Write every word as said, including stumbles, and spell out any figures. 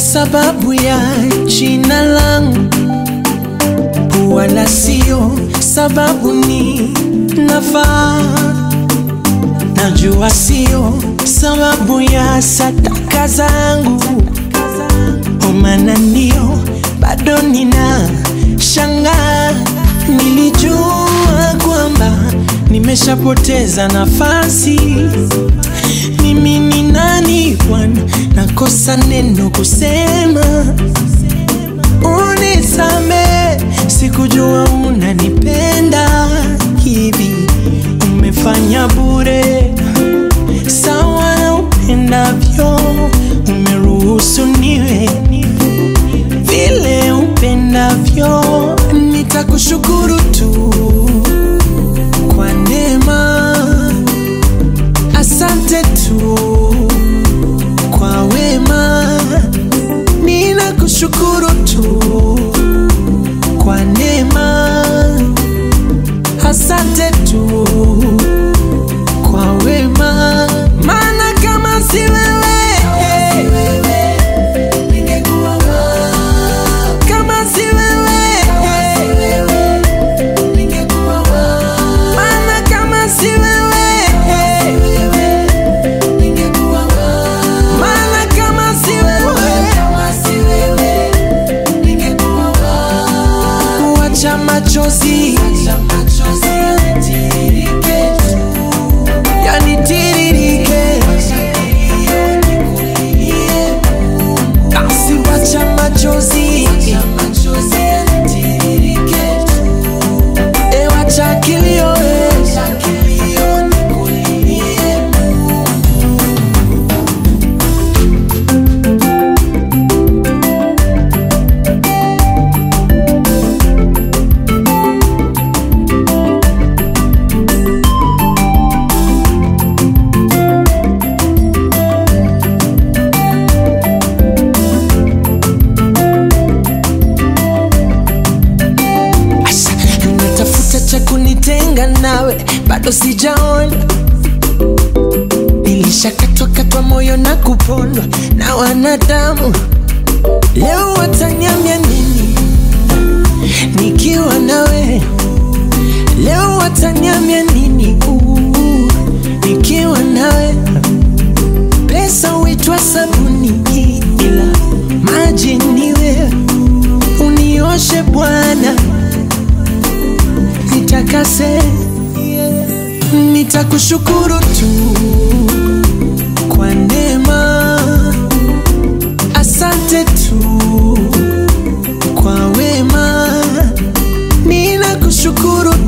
sababu ya jina langu, wala sio sababu ni nafaa. Najua sio sababu ya sadaka zangu, omana ndio bado nina shanga. Nilijua kwamba nimeshapoteza nafasi. Mimi ni nani Bwana, nakosa neno kusema. Unisame, sikujua unanipenda hivi. Umefanya bure, sawa na upendavyo. Umeruhusu niwe vile upendavyo. Nitakushukuru tu kwa neema, asante tu kwa wema. Ninakushukuru tu kwa neema, asante tu kwa wema. Maana kama si wewe, ningekuwa wapi? Kama si wewe, ningekuwa wapi? Maana kama si wewe, ningekuwa wapi? Maana kama si wewe, ningekuwa wapi? Wacha machozi yanitiririke, basi wacha machozi, e wacha kilio, cha kunitenga nawe bado sijaona. Nilishakatwa katwa moyo na kupondwa na wanadamu. Leo wataniambia nini nikiwa nawe? Leo wataniambia nini uh, nikiwa nawe? Pesa huitwa sabuni, ila maji niwe. Unioshe Bwana, nitakase. Nitakushukuru tu kwa neema, asante tu kwa wema. Ninakushukuru